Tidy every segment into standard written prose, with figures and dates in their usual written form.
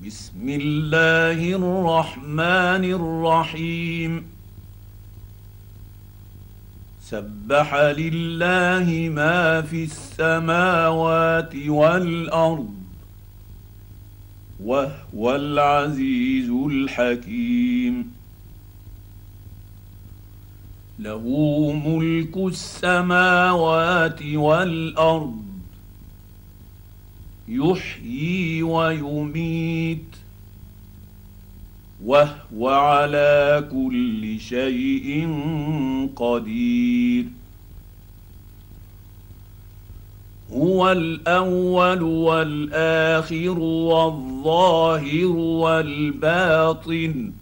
بسم الله الرحمن الرحيم. سبح لله ما في السماوات والارض وهو العزيز الحكيم. له ملك السماوات والارض يحيي ويميت وهو على كل شيء قدير. هو الاول والاخر والظاهر والباطن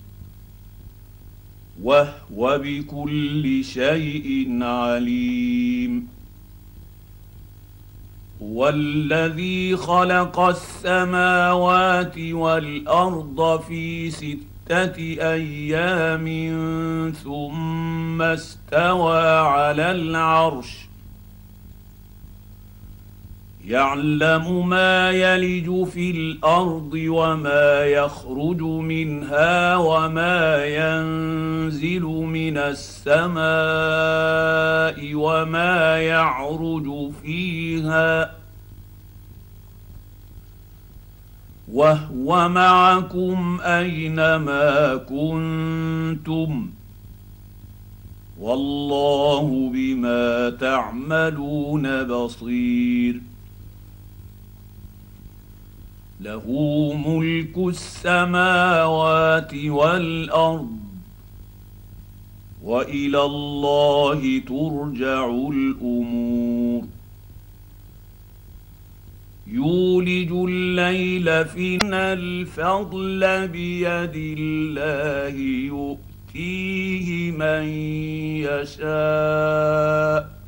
وهو بكل شيء عليم. هو الذي خلق السماوات والارض في 6 ايام ثم استوى على العرش يعلم ما يلج في الارض وما يخرج منها وما ينزل من السماء وما يعرج فيها وهو معكم اينما كنتم والله بما تعملون بصير. له ملك السماوات والارض والى الله ترجع الامور. يولج الليل في الفضل بيد الله يؤتيه من يشاء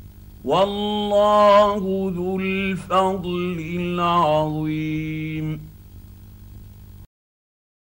والله ذو الفضل العظيم.